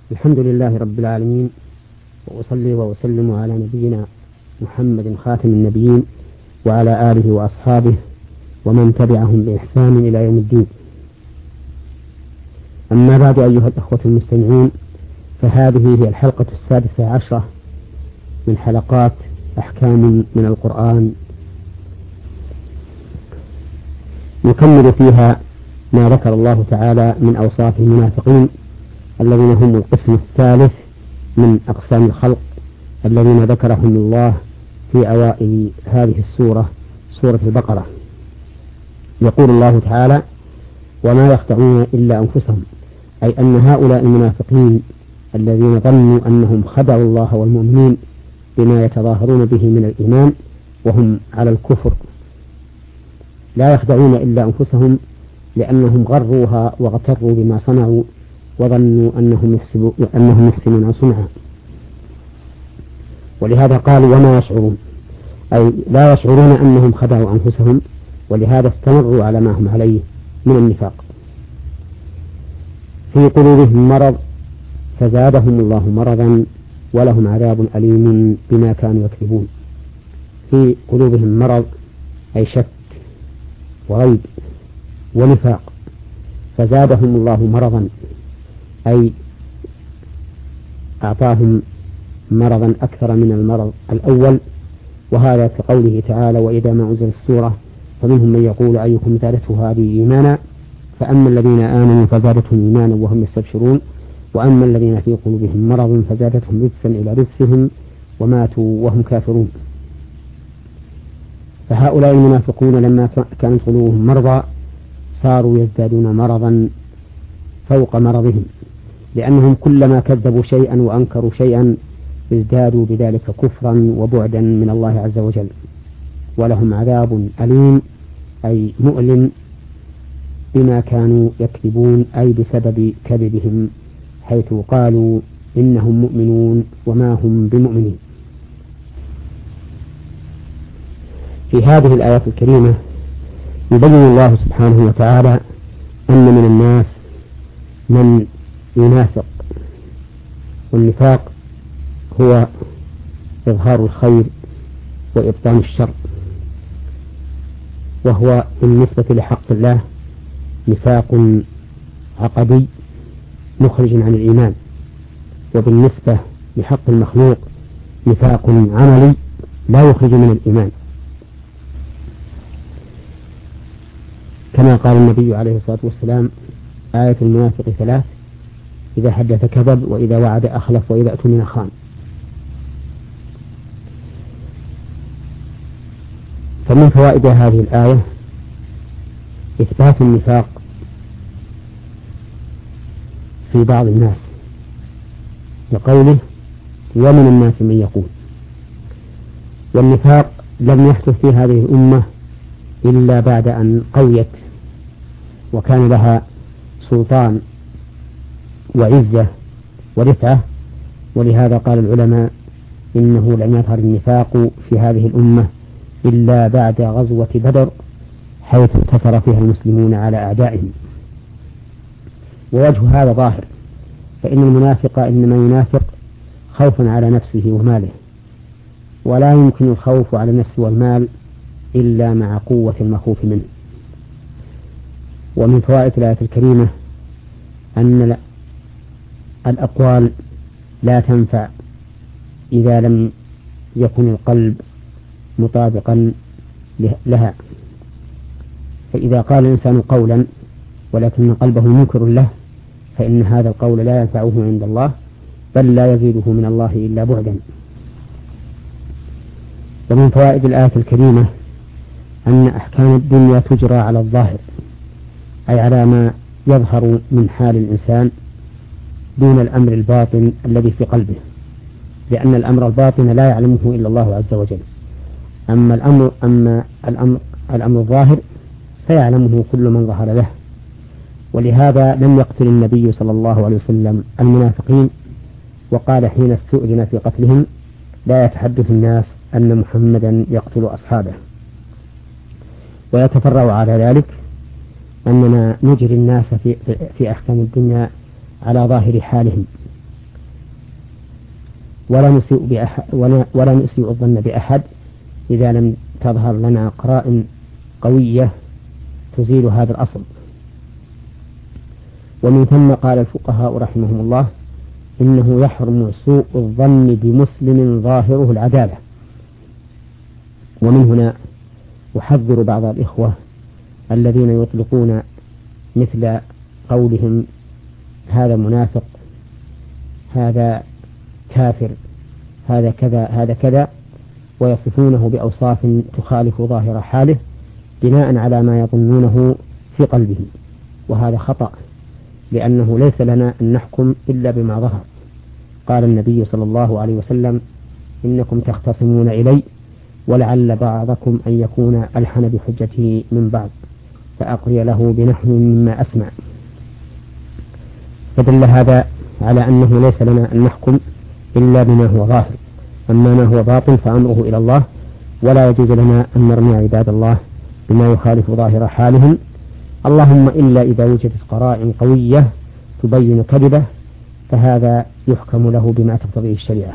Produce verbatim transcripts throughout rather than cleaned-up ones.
الحمد لله رب العالمين، وأصلي وأسلم على نبينا محمد خاتم النبيين وعلى آله وأصحابه ومن تبعهم بإحسان إلى يوم الدين. أما بعد، أيها الأخوة المستمعون، فهذه هي الحلقة السادسة عشرة من حلقات أحكام من القرآن، نكمل فيها ما ذكر الله تعالى من أوصاف المنافقين الذين هم القسم الثالث من أقسام الخلق الذين ذكرهم الله في أوائل هذه السورة، سورة البقرة. يقول الله تعالى: وما يخدعون إلا أنفسهم، أي أن هؤلاء المنافقين الذين ظنوا أنهم خدعوا الله والمؤمنين بما يتظاهرون به من الإيمان وهم على الكفر، لا يخدعون إلا أنفسهم، لأنهم غروها واغتروا بما صنعوا وظنوا أنهم أنهم يحسنون صنعا. ولهذا قالوا وما يشعرون، أي لا يشعرون أنهم خدعوا أنفسهم، ولهذا استمروا على ما هم عليه من النفاق. في قلوبهم مرض فزادهم الله مرضا ولهم عذاب أليم بما كانوا يكذبون. في قلوبهم مرض أي شك وريب ونفاق، فزادهم الله مرضا أي أعطاهم مرضا أكثر من المرض الأول، وهذا كقوله تعالى: وإذا ما أنزلت السورة فمنهم من يقول أيكم زادته هذه إيمانا، فأما الذين آمنوا فزادتهم إيمانا وهم يستبشرون، وأما الذين في قلوبهم مرض فزادتهم رجسا إلى رجسهم وماتوا وهم كافرون. فهؤلاء المنافقون لما كانت قلوبهم مرضى صاروا يزدادون مرضا فوق مرضهم، لأنهم كلما كذبوا شيئا وأنكروا شيئا ازدادوا بذلك كفرا وبعدا من الله عز وجل، ولهم عذاب أليم أي مؤلم بما كانوا يكذبون، أي بسبب كذبهم، حيث قالوا إنهم مؤمنون وما هم بمؤمنين. في هذه الآيات الكريمة يبين الله سبحانه وتعالى أن من الناس من ينافق، والنفاق هو إظهار الخير وإبطان الشر، وهو بالنسبة لحق الله نفاق عقدي مخرج عن الإيمان، وبالنسبة لحق المخلوق نفاق عملي لا يخرج من الإيمان، كما قال النبي عليه الصلاة والسلام: آية المنافق ثلاث: إذا حدث كذب، وإذا وعد أخلف، وإذا اؤتمن خان. فمن فوائد هذه الآية إثبات النفاق في بعض الناس، لقوله: ومن الناس من يقول. والنفاق لم يحدث في هذه الأمة إلا بعد أن قويت وكان لها سلطان وعزة ورفعة، ولهذا قال العلماء إنه لم يظهر النفاق في هذه الأمة إلا بعد غزوة بدر، حيث انتصر فيها المسلمون على أعدائهم. ووجه هذا ظاهر، فإن المنافق إنما ينافق خوفا على نفسه وماله، ولا يمكن الخوف على النفس والمال إلا مع قوة المخوف منه. ومن فوائد الآية الكريمة أن الأقوال لا تنفع إذا لم يكن القلب مطابقا لها، فإذا قال الإنسان قولا ولكن قلبه منكر له فإن هذا القول لا ينفعه عند الله، بل لا يزيده من الله إلا بعدا. ومن فوائد الآية الكريمة أن أحكام الدنيا تجرى على الظاهر، أي على ما يظهر من حال الإنسان دون الأمر الباطن الذي في قلبه، لأن الأمر الباطن لا يعلمه إلا الله عز وجل. أما الأمر أما الأمر الأمر الظاهر فيعلمه كل من ظهر له. ولهذا لم يقتل النبي صلى الله عليه وسلم المنافقين، وقال حين استؤذن في قتلهم: لا يتحدث الناس أن محمدا يقتل أصحابه. ويتفرع على ذلك أننا نجري الناس في, في أحكام الدنيا على ظاهر حالهم، ولا نسيء بأحد ولا, ولا نسيء الظن بأحد إذا لم تظهر لنا قرائن قوية تزيل هذا الأصل. ومن ثم قال الفقهاء رحمهم الله إنه يحرم سوء الظن بمسلم ظاهره العدالة. ومن هنا أحذر بعض الإخوة الذين يطلقون مثل قولهم هذا منافق، هذا كافر، هذا كذا هذا كذا، ويصفونه بأوصاف تخالف ظاهر حاله بناء على ما يظنونه في قلبه، وهذا خطأ، لأنه ليس لنا أن نحكم إلا بما ظهر. قال النبي صلى الله عليه وسلم إنكم تختصمون إلي ولعل بعضكم أن يكون ألحن بحجته من بعض فأقضي له بنحو مما أسمع. فدل هذا على أنه ليس لنا أن نحكم إلا بما هو ظاهر، أما ما هو باطل فأمره إلى الله، ولا يجوز لنا أن نرمي عباد الله بما يخالف ظاهر حالهم، اللهم إلا إذا وجدت قرائن قوية تبين كذبه، فهذا يحكم له بما تقتضيه الشريعة.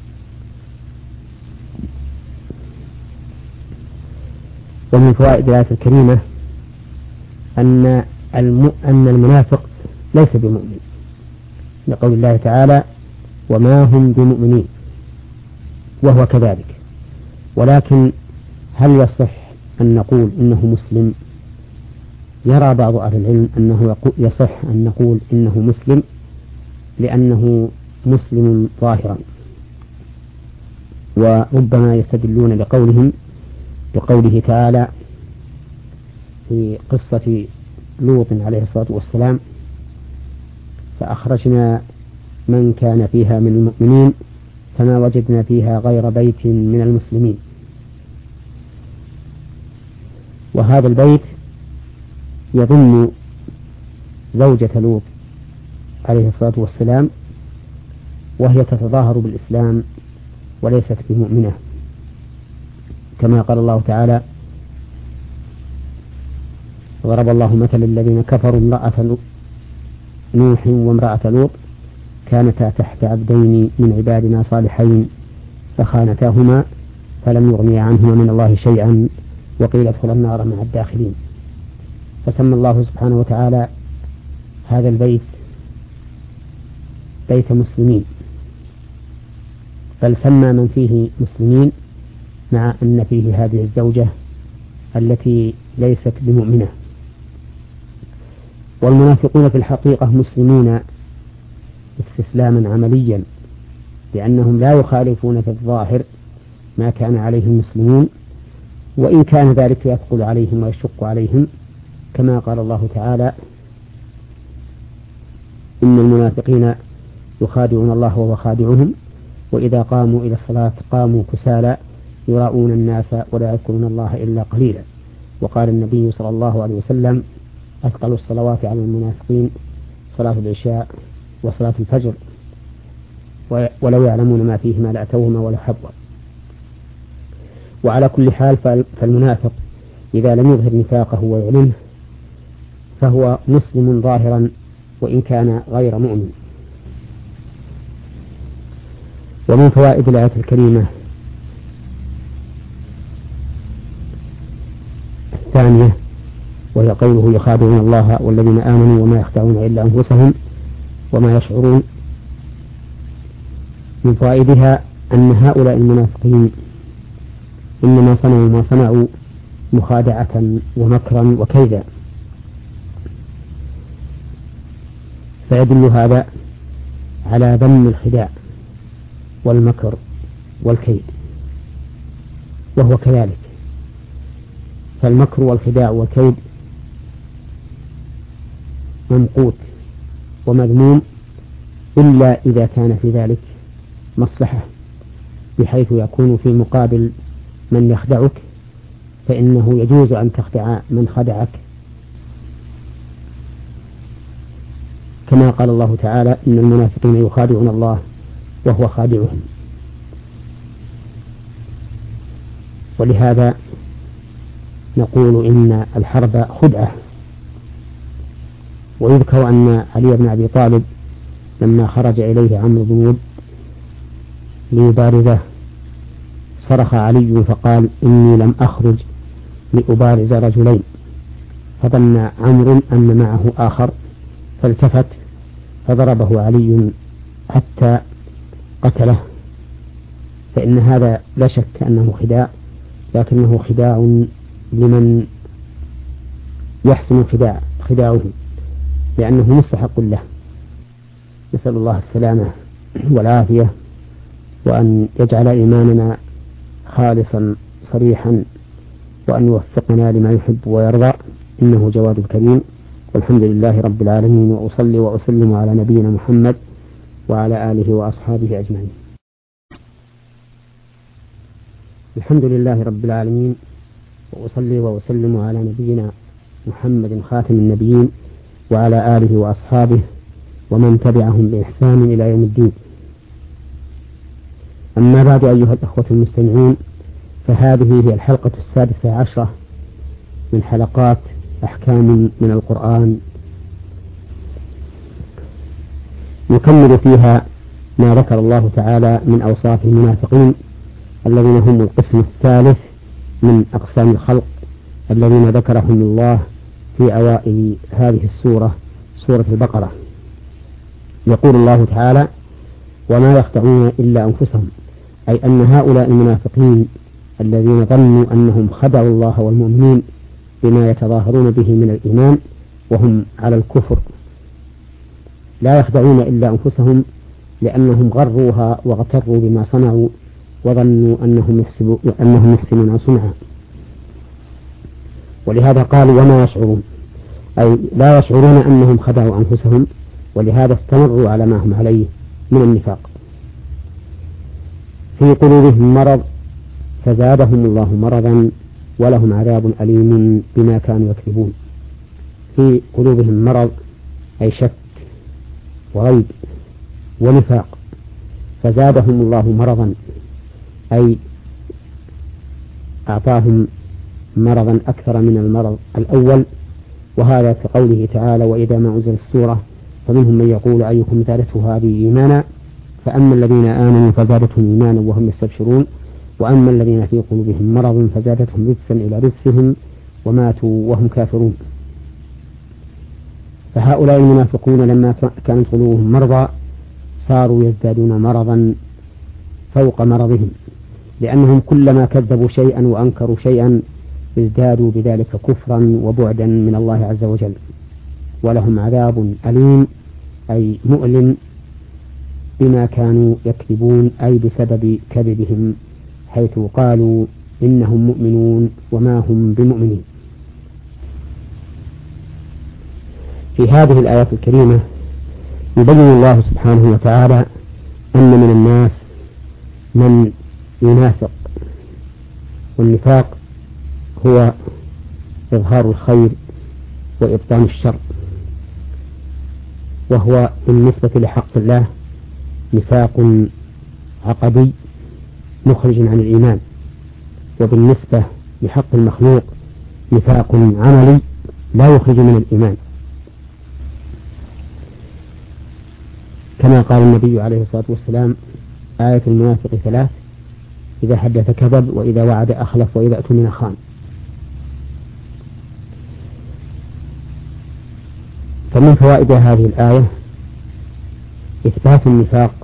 ومن فوائد الآية الكريمة أن الم... أن المنافق ليس بمؤمن، لقول الله تعالى وما هم بمؤمنين، وهو كذلك. ولكن هل يصح أن نقول إنه مسلم؟ يرى بعض أهل العلم أنه يصح أن نقول إنه مسلم لأنه مسلم ظاهرا، وربما يستدلون لقولهم بقوله تعالى في قصة لوط عليه الصلاة والسلام فأخرجنا من كان فيها من المؤمنين فما وجدنا فيها غير بيت من المسلمين. وهذا البيت يضم زوجة لوط عليه الصلاة والسلام، وهي تتظاهر بالإسلام وليست بمؤمنة، كما قال الله تعالى ضرب الله مثل الذين كفروا امرأة نوح وامرأة لوط كانتا تحت عبدين من عبادنا صالحين فخانتاهما فلم يغنيا عنهما من الله شيئا وقيل ادخلا النار مع الداخلين. فسمى الله سبحانه وتعالى هذا البيت بيت مسلمين، بل سمى من فيه مسلمين مع أن فيه هذه الزوجة التي ليست بمؤمنة. والمنافقون في الحقيقة مسلمين استسلاما عمليا، لأنهم لا يخالفون في الظاهر ما كان عليه المسلمون، وإن كان ذلك يثقل عليهم ويشق عليهم، كما قال الله تعالى إن المنافقين يخادعون الله وهو خادعهم وإذا قاموا إلى الصلاة قاموا كسالى يراؤون الناس ولا يذكرون الله إلا قليلا. وقال النبي صلى الله عليه وسلم أثقل الصلوات على المنافقين صلاة العشاء وصلاة الفجر ولو يعلمون ما فيهما لأتوهما ولا حبوا. وعلى كل حال فالمنافق إذا لم يظهر نفاقه ويعلنه فهو مسلم ظاهرا وإن كان غير مؤمن. ومن فوائد الآية الكريمة الثانية وهي قوله يخادعون الله والذين آمنوا وما يخدعون إلا أنفسهم وما يشعرون. من فوائدها أن هؤلاء المنافقين إنما صنعوا ما صنعوا مخادعة ومكرا وكيدا، فيدل هذا على ذم الخداع والمكر والكيد، وهو كذلك. فالمكر والخداع والكيد ممقوت ومذموم إلا إذا كان في ذلك مصلحة، بحيث يكون في مقابل من يخدعك فإنه يجوز أن تخدع من خدعك، كما قال الله تعالى إن المنافقين يخادعون الله وهو خادعهم. ولهذا نقول إن الحرب خدعة. ويذكر أن علي بن أبي طالب لما خرج إليه عمرو بن ود ليبارزه صرخ علي فقال إني لم أخرج لأبارز رجلين، فظن عمرو أن معه آخر فالتفت فضربه علي حتى قتله، فإن هذا لا شك أنه خداع، لكنه خداع لمن يحسن خداع خداعه لأنه مستحق له. نسأل الله السلامة والعافية، وأن يجعل إيماننا خالصا صريحا، وأن يوفقنا لما يحب ويرضى، إنه جواد كريم. والحمد لله رب العالمين، وأصلي وأسلم على نبينا محمد وعلى آله وأصحابه أجمعين. الحمد لله رب العالمين، وأصلي وأسلم على نبينا محمد خاتم النبيين وعلى آله وأصحابه ومن تبعهم بإحسان إلى يوم الدين. أما بعد، أيها الأخوة المستمعون، فهذه هي الحلقة السادسة عشرة من حلقات أحكام من القرآن، نكمل فيها ما ذكر الله تعالى من أوصاف المنافقين الذين هم القسم الثالث من أقسام الخلق الذين ذكرهم الله في أوائل هذه السورة، سورة البقرة. يقول الله تعالى: وما يخدعون إلا أنفسهم، أي أن هؤلاء المنافقين الذين ظنوا أنهم خدعوا الله والمؤمنين بما يتظاهرون به من الإيمان وهم على الكفر، لا يخدعون إلا أنفسهم، لأنهم غروها واغتروا بما صنعوا وظنوا أنهم أنهم يحسنون صنعا. ولهذا قالوا وما يشعرون، أي لا يشعرون أنهم خدعوا أنفسهم، ولهذا استمروا على ما هم عليه من النفاق. في قلوبهم مرض فزادهم الله مرضا ولهم عذاب أليم بما كانوا يكذبون. في قلوبهم مرض أي شك وريب ونفاق، فزادهم الله مرضا أي أعطاهم مرضا أكثر من المرض الأول، وهذا في قوله تعالى: وإذا ما أنزلت السورة فمنهم من يقول أيكم زادته هذه إيمانا، فأما الذين آمنوا فزادتهم إيمانا وهم يستبشرون، وأما الذين في قلوبهم مرض فزادتهم رجسا إلى رجسهم وماتوا وهم كافرون. فهؤلاء المنافقون لما كانت قلوبهم مرضى صاروا يزدادون مرضا فوق مرضهم، لأنهم كلما كذبوا شيئا وأنكروا شيئا ازدادوا بذلك كفرا وبعدا من الله عز وجل، ولهم عذاب أليم أي مؤلم بما كانوا يكذبون، أي بسبب كذبهم، حيث قالوا إنهم مؤمنون وما هم بمؤمنين. في هذه الآيات الكريمة يبين الله سبحانه وتعالى أن من الناس من ينافق، والنفاق هو إظهار الخير وإبطان الشر، وهو بالنسبة لحق الله نفاق عقدي مخرج عن الإيمان، وبالنسبة لحق المخلوق نفاق عملي لا يخرج من الإيمان، كما قال النبي عليه الصلاة والسلام: آية المنافق ثلاث: إذا حدث كذب، وإذا وعد أخلف، وإذا اؤتمن خان. فمن فوائد هذه الآية إثبات النفاق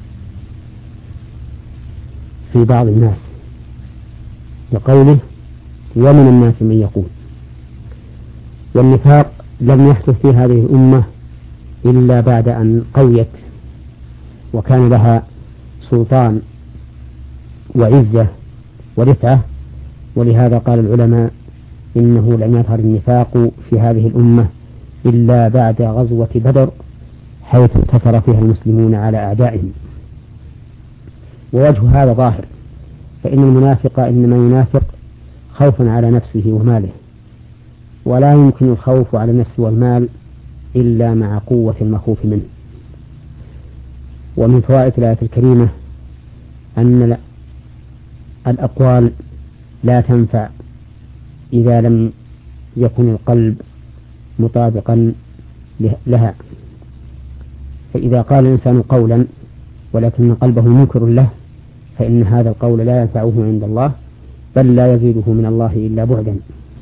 في بعض الناس، لقوله: ومن الناس من يقول. والنفاق لم يحدث في هذه الأمة إلا بعد أن قويت وكان لها سلطان وعزة ورفعة، ولهذا قال العلماء إنه لم يظهر النفاق في هذه الأمة إلا بعد غزوة بدر، حيث انتصر فيها المسلمون على أعدائهم. ووجه هذا ظاهر، فإن المنافق إنما ينافق خوفا على نفسه وماله، ولا يمكن الخوف على النفس والمال إلا مع قوة المخوف منه. ومن فوائد الآية الكريمة أن الأقوال لا تنفع إذا لم يكن القلب مطابقا لها، فإذا قال الإنسان قولا ولكن قلبه منكر له فإن هذا القول لا ينفعه عند الله، بل لا يزيده من الله إلا بعدا.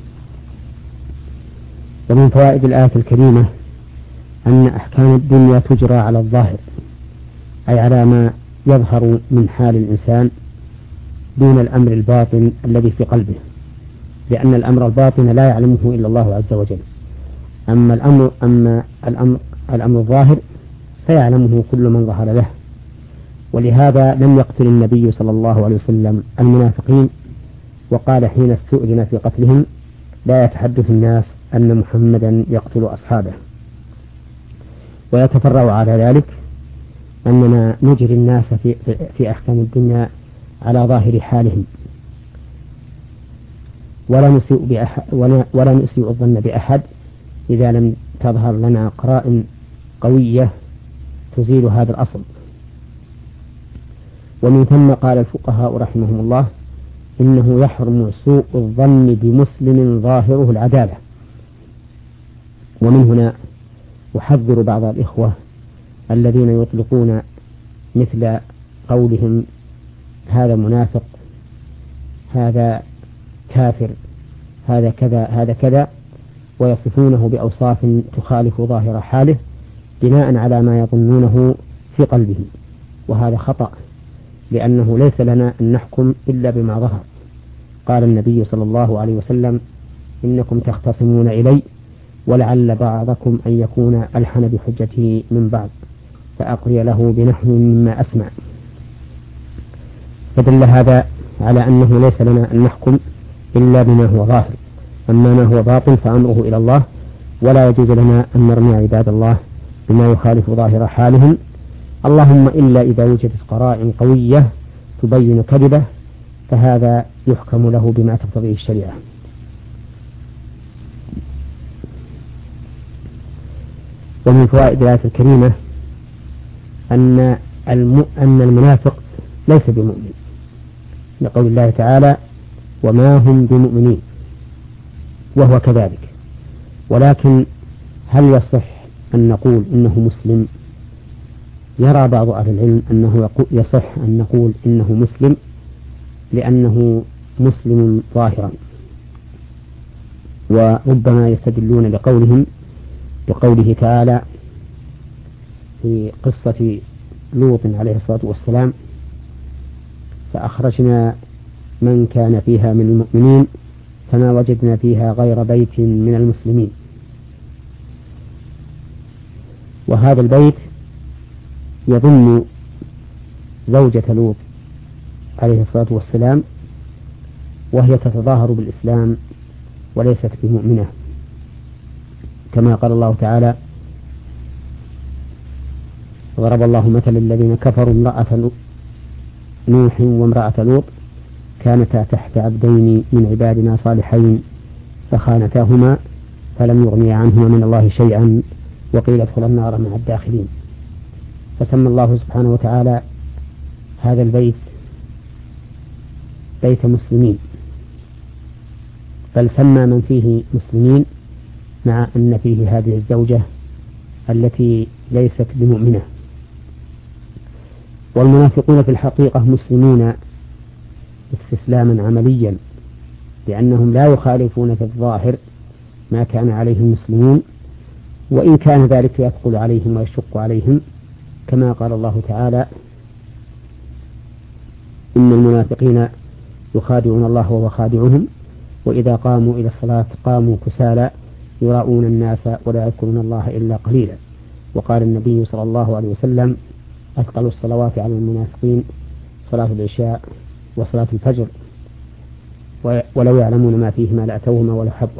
ومن فوائد الآية الكريمة أن أحكام الدنيا تجرى على الظاهر، أي على ما يظهر من حال الإنسان دون الأمر الباطن الذي في قلبه، لأن الأمر الباطن لا يعلمه إلا الله عز وجل. أما الأمر أما الأمر الأمر الظاهر فيعلمه كل من ظهر له. ولهذا لم يقتل النبي صلى الله عليه وسلم المنافقين، وقال حين استؤذن في قتلهم: لا يتحدث الناس أن محمدا يقتل أصحابه. ويتفرع على ذلك أننا نجري الناس في, في أحكام الدنيا على ظاهر حالهم، ولا نسيء بأحد ولا, ولا نسيء الظن بأحد إذا لم تظهر لنا قرائن قوية تزيل هذا الأصل. ومن ثم قال الفقهاء رحمهم الله: إنه يحرم سوء الظن بمسلم ظاهره العدالة. ومن هنا أحذر بعض الإخوة الذين يطلقون مثل قولهم هذا منافق، هذا كافر، هذا كذا هذا كذا، ويصفونه بأوصاف تخالف ظاهر حاله بناء على ما يظنونه في قلبه، وهذا خطأ، لأنه ليس لنا أن نحكم إلا بما ظهر. قال النبي صلى الله عليه وسلم: إنكم تختصمون إلي ولعل بعضكم أن يكون ألحن بحجته من بعض، فأقري له بنحو مما أسمع. فدل هذا على أنه ليس لنا أن نحكم إلا بما هو ظاهر، أما ما هو باطن فأمره إلى الله، ولا يجوز لنا أن نرمي عباد الله بما يخالف ظاهر حالهم، اللهم إلا إذا وجدت قرائن قوية تبين كذبه، فهذا يحكم له بما تقتضيه الشريعة. ومن فوائد الآية الكريمة أن الم... أن المنافق ليس بمؤمن، لقول الله تعالى: وما هم بمؤمنين، وهو كذلك. ولكن هل يصح أن نقول إنه مسلم؟ يرى بعض أهل العلم أنه يصح أن نقول إنه مسلم لأنه مسلم ظاهرا، وربما يستدلون لقولهم بقوله تعالى في قصة لوط عليه الصلاة والسلام: فأخرجنا من كان فيها من المؤمنين فما وجدنا فيها غير بيت من المسلمين. وهذا البيت يضم زوجة لوط عليه الصلاة والسلام، وهي تتظاهر بالإسلام وليست بمؤمنة، كما قال الله تعالى: ضرب الله مثل الذين كفروا امرأة نوح وامرأة لوط كانتا تحت عبدين من عبادنا صالحين فخانتاهما فلم يغنيا عنهما من الله شيئا وقيل ادخلا النار مع الداخلين. فسمى الله سبحانه وتعالى هذا البيت بيت مسلمين، بل سمى من فيه مسلمين مع أن فيه هذه الزوجة التي ليست بمؤمنة. والمنافقون في الحقيقة مسلمين استسلاما عمليا، لأنهم لا يخالفون في الظاهر ما كان عليه المسلمون، وإن كان ذلك يثقل عليهم ويشق عليهم، كما قال الله تعالى: إن المنافقين يخادعون الله وهو خادعهم وإذا قاموا إلى الصلاة قاموا كسالى يراؤون الناس ولا يذكرون الله إلا قليلا. وقال النبي صلى الله عليه وسلم: أثقل الصلوات على المنافقين صلاة العشاء وصلاة الفجر، ولو يعلمون ما فيهما لأتوهما ولو حبوا.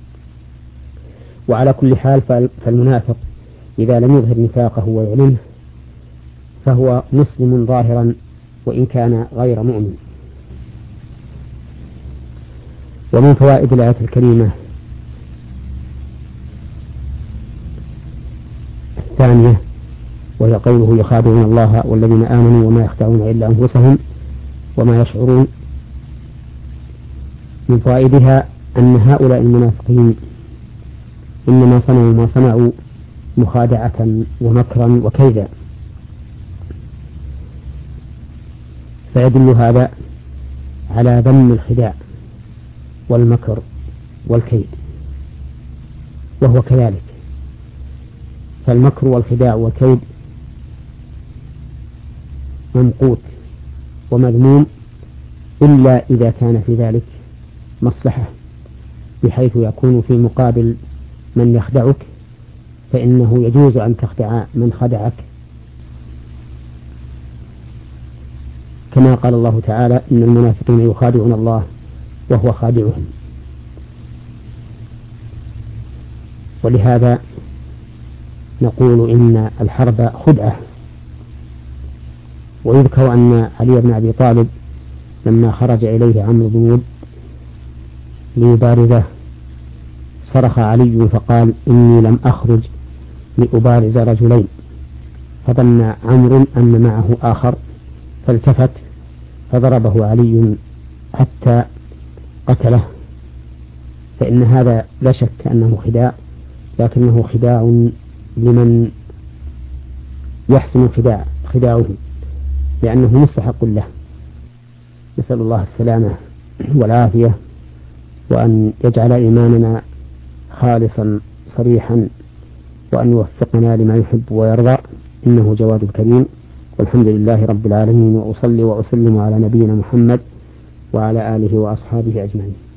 وعلى كل حال فالمنافق إذا لم يظهر نفاقه ويعلنه فهو مسلم ظاهرا وإن كان غير مؤمن. ومن فوائد الآية الكريمة الثانية وهي قوله: يخادعون الله والذين آمنوا وما يخدعون إلا أنفسهم وما يشعرون. من فوائدها أن هؤلاء المنافقين إنما صنعوا ما صنعوا مخادعة ومكرا وكيدا، فيدل هذا على ذم الخداع والمكر والكيد، وهو كذلك، فالمكر والخداع والكيد ممقوت ومذموم إلا إذا كان في ذلك مصلحة، بحيث يكون في مقابل من يخدعك، فإنه يجوز أن تخدع من خدعك، كما قال الله تعالى: إن المنافقين يخادعون الله وهو خادعهم. ولهذا نقول إن الحرب خدعة. ويذكر أن علي بن أبي طالب لما خرج إليه عمرو بن ود ليبارزه صرخ علي فقال: إني لم أخرج لأبارز رجلين، فظن عمرو أن معه آخر فالتفت فضربه علي حتى قتله. فإن هذا لا شك أنه خداع، لكنه خداع لمن يحسن خداع خداعه، لأنه مستحق له. نسأل الله السلامة والعافية، وأن يجعل إيماننا خالصا صريحا، وأن يوفقنا لما يحب ويرضى، إنه جواد كريم. والحمد لله رب العالمين، وأصلي وأسلم على نبينا محمد وعلى آله وأصحابه أجمعين.